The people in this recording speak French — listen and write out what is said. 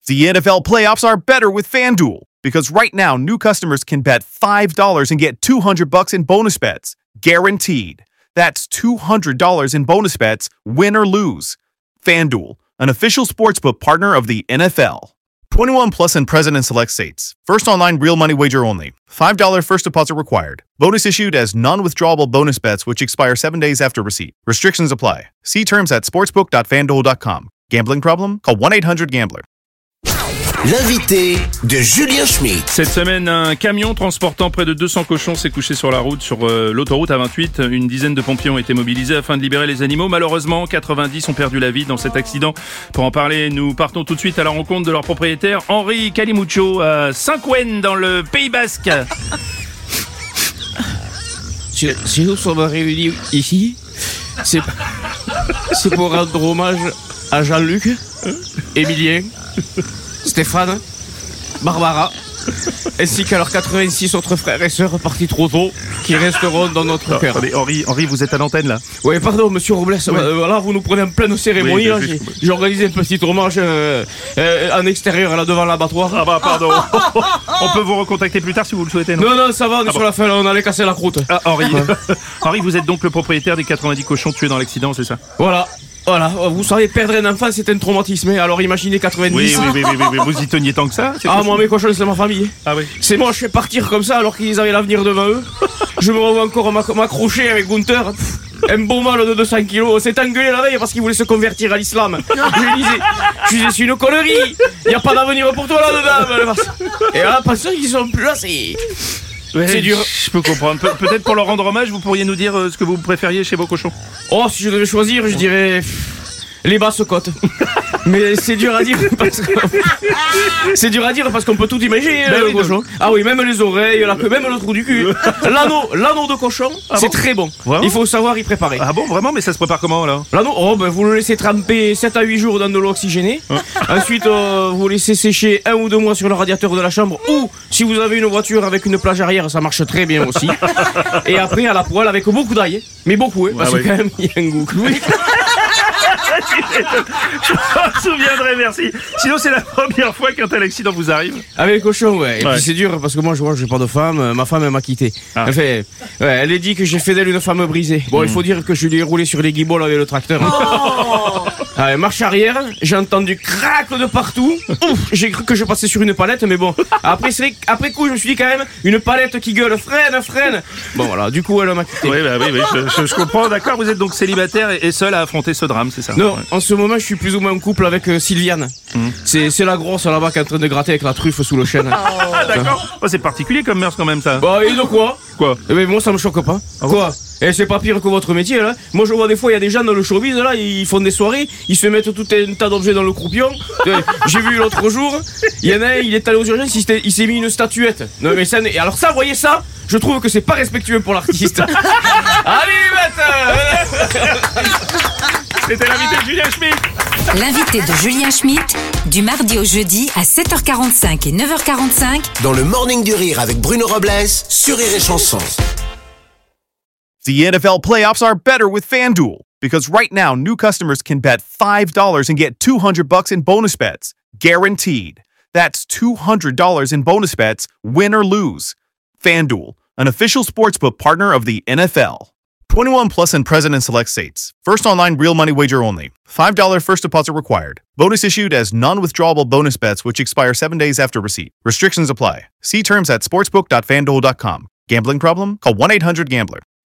The NFL playoffs are better with FanDuel because right now new customers can bet $5 and get $200 in bonus bets, guaranteed. That's $200 in bonus bets, win or lose. FanDuel, an official sportsbook partner of the NFL. 21 plus and present in select states. First online real money wager only. $5 first deposit required. Bonus issued as non-withdrawable bonus bets which expire 7 days after receipt. Restrictions apply. See terms at sportsbook.fanduel.com. Gambling problem? Call 1-800-GAMBLER. L'invité de Julien Schmitt. Cette semaine, un camion transportant près de 200 cochons s'est couché sur la route, sur l'autoroute A28. Une dizaine de pompiers ont été mobilisés afin de libérer les animaux. Malheureusement, 90 ont perdu la vie dans cet accident. Pour en parler, nous partons tout de suite à la rencontre de leur propriétaire, Henri Calimucho, à Saint-Ouen, dans le Pays Basque. Si nous sommes réunis ici, c'est pour rendre hommage à Jean-Luc, Émilien, Stéphane, Barbara, ainsi qu'à leurs 86 autres frères et sœurs partis trop tôt, qui resteront dans notre cœur. Henri, vous êtes à l'antenne là. Oui, pardon, monsieur Robles, là vous nous prenez en pleine cérémonie. Oui, là, j'ai organisé un petit hommage en extérieur là devant l'abattoir. Ah bah pardon. On peut vous recontacter plus tard si vous le souhaitez, non? Non, ça va, on est sur la fin, là, on allait casser la croûte. Henri, vous êtes donc le propriétaire des 90 cochons tués dans l'accident, c'est ça? Voilà, vous savez, perdre un enfant, c'est un traumatisme. Alors imaginez 90. Oui, vous y teniez tant que ça? Moi, mes cochons, c'est ma famille. Ah oui. C'est moi, je fais partir comme ça alors qu'ils avaient l'avenir devant eux. Je me revois encore m'accrocher avec Gunther. Un beau mâle de 200 kilos. On s'est engueulé la veille parce qu'il voulait se convertir à l'islam. Je disais, c'est une connerie. Y a pas d'avenir pour toi là-dedans. Et là, parce qu'ils sont plus là, c'est dur. Je peux comprendre. Peut-être pour leur rendre hommage, vous pourriez nous dire ce que vous préfériez chez vos cochons? Oh, si je devais choisir, je dirais les basses côtes. Mais c'est dur à dire parce qu'on peut tout imaginer, le cochon. Ah oui, même les oreilles, la queue, même le trou du cul. L'anneau de cochon, c'est très bon. Vraiment? Il faut savoir y préparer. Ah bon, vraiment? Mais ça se prépare comment alors? L'anneau, vous le laissez tremper 7 à 8 jours dans de l'eau oxygénée. Ensuite, vous le laissez sécher 1 ou 2 mois sur le radiateur de la chambre. Ou, si vous avez une voiture avec une plage arrière, ça marche très bien aussi. Et après, à la poêle avec beaucoup d'ail. Mais beaucoup, parce que quand même, il y a un goût. Oui. Je m'en souviendrai, merci. Sinon, c'est la première fois qu'un tel accident vous arrive? Avec les cochons, ouais. Et puis c'est dur parce que moi, j'ai pas de femme. Ma femme, elle m'a quitté. Enfin, elle a dit que j'ai fait d'elle une femme brisée. Bon, il faut dire que je lui ai roulé sur les guibolles avec le tracteur. Marche arrière, j'ai entendu crac de partout. J'ai cru que je passais sur une palette, mais bon. Après coup, je me suis dit quand même, une palette qui gueule, freine. Bon, voilà, du coup, elle m'a quitté. Oui, je comprends, d'accord. Vous êtes donc célibataire et seul à affronter ce drame, c'est ça? Non, en ce moment, je suis plus ou moins en couple avec Sylviane. C'est la grosse là-bas qui est en train de gratter avec la truffe sous le chêne. Ah, d'accord. C'est particulier comme mœurs quand même, ça. Bah, et de quoi? Mais moi, ça me choque pas. Quoi? Et c'est pas pire que votre métier là. Moi je vois des fois il y a des gens dans le showbiz là, ils font des soirées, ils se mettent tout un tas d'objets dans le croupion. J'ai vu l'autre jour, il y en a un, il est allé aux urgences, il s'est mis une statuette. Non mais ça, et alors ça, voyez ça, je trouve que c'est pas respectueux pour l'artiste. Allez, C'était l'invité de Julien Schmitt. L'invité de Julien Schmitt, du mardi au jeudi à 7h45 et 9h45 Dans le Morning du Rire avec Bruno Robles sur Rire et Chanson. The NFL playoffs are better with FanDuel because right now new customers can bet $5 and get $200 in bonus bets, guaranteed. That's $200 in bonus bets, win or lose. FanDuel, an official sportsbook partner of the NFL. 21 plus and present in select states. First online real money wager only. $5 first deposit required. Bonus issued as non-withdrawable bonus bets which expire 7 days after receipt. Restrictions apply. See terms at sportsbook.fanduel.com. Gambling problem? Call 1-800-GAMBLER.